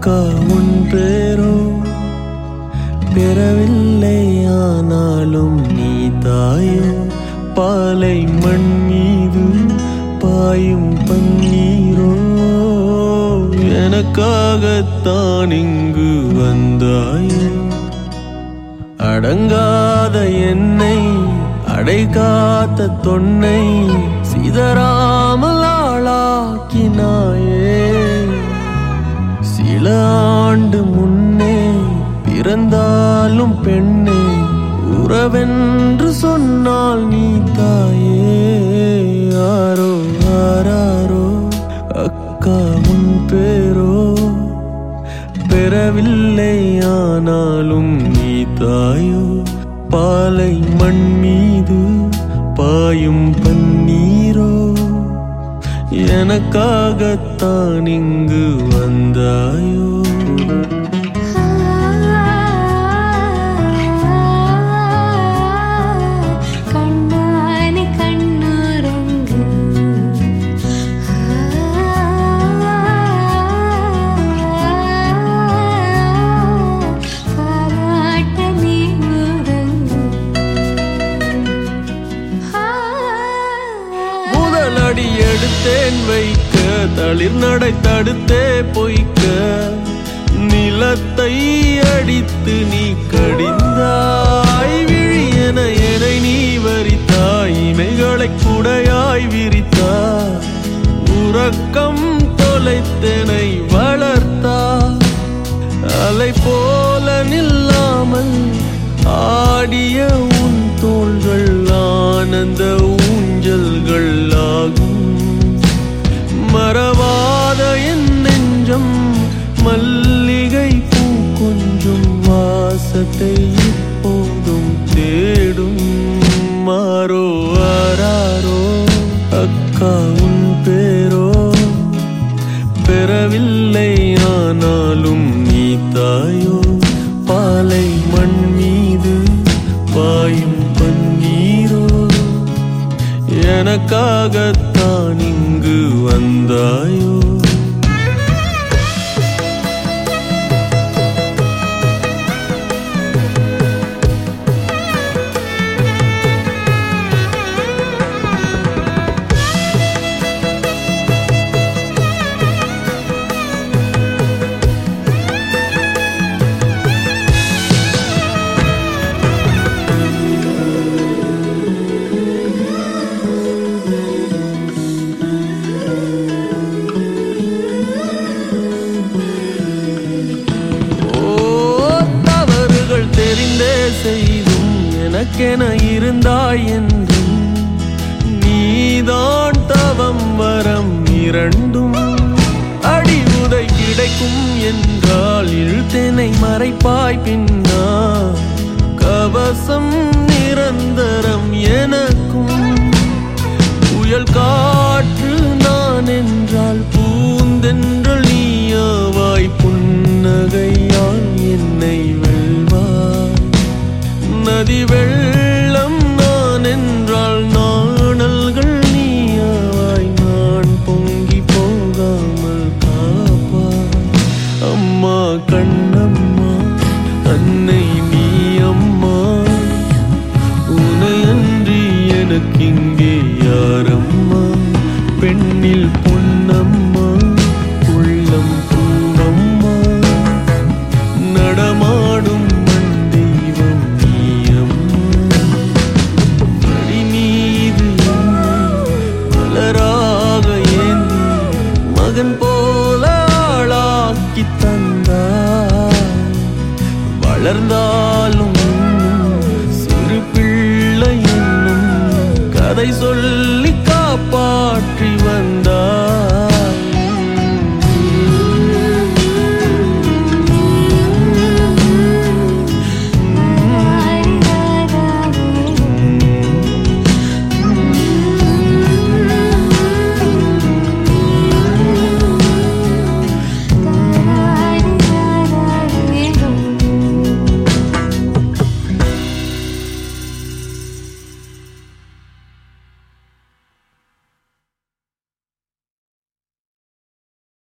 அக்கா உன் பேரோ பெறவில்லை, ஆனாலும் நீ தாயோ. பாலை மண் மீது பாயும் பன்னீரோ, எனக்காகத்தான் இங்கு வந்தாயோ. அடங்காத என்னை அடைகாத்த தொன்னை சிதறாமல் ஆளாக்கினாயே. சில ஆண்டு முன்னே பிறந்தாலும் பெண்ணே, உறவென்று சொன்னால் நீ தாயே. யாரோ ஆராரோ அக்கா உன் பேரோ பெறவில்லை, ஆனாலும் நீ தாயோ. பாலை மண் மீது பாயும் பன்னீரோ, எனக்காகத்தான் இங்கு வந்தாயோ. அடி எடுத்தேன் வைக்க, தளிர் நடை தடுத்தே பொய்க்க. நிலத்தை அடித்து நீ கடிந்தாய், விழியென என்னை நீ வரித்தாய். இமைகளை குடையாய் விரித்தாய், உறக்கம் தொலைத்தனை வளர்த்தாய். அலை போல நில்லாமல் ஆடிய உன் தோள்கள் ஆனந்த ஊஞ்சல்கள் ஆகும். மறவாத என் நெஞ்சம் மல்லிகை பூ கொஞ்சம் வாசத்தை இப்போதும் தேடும். மாறோ ஆராரோ அக்கா உன் பேரோ பெறவில்லை, ஆனாலும் நீ தாயோ. பாலை மண் மீது பாயும் பன்னீரோ, எனக்காகத்தான் இங்கு வந்தாயோ. செய்தும் எனக்கென இருந்தாய் என்றும், நீதான் தவம் வரம் இரண்டும். அடி உதை கிடைக்கும் என்றால் இழுத்தனை மறைப்பாய் பின்னா. கவசம் நிரந்தரம் எனக்கும். புயல் காற்று நான் என்றால் பூந்தென்றல் நீயாவாய். புன்னகையால் என்னை வெல்வாய். நதி வெள்ள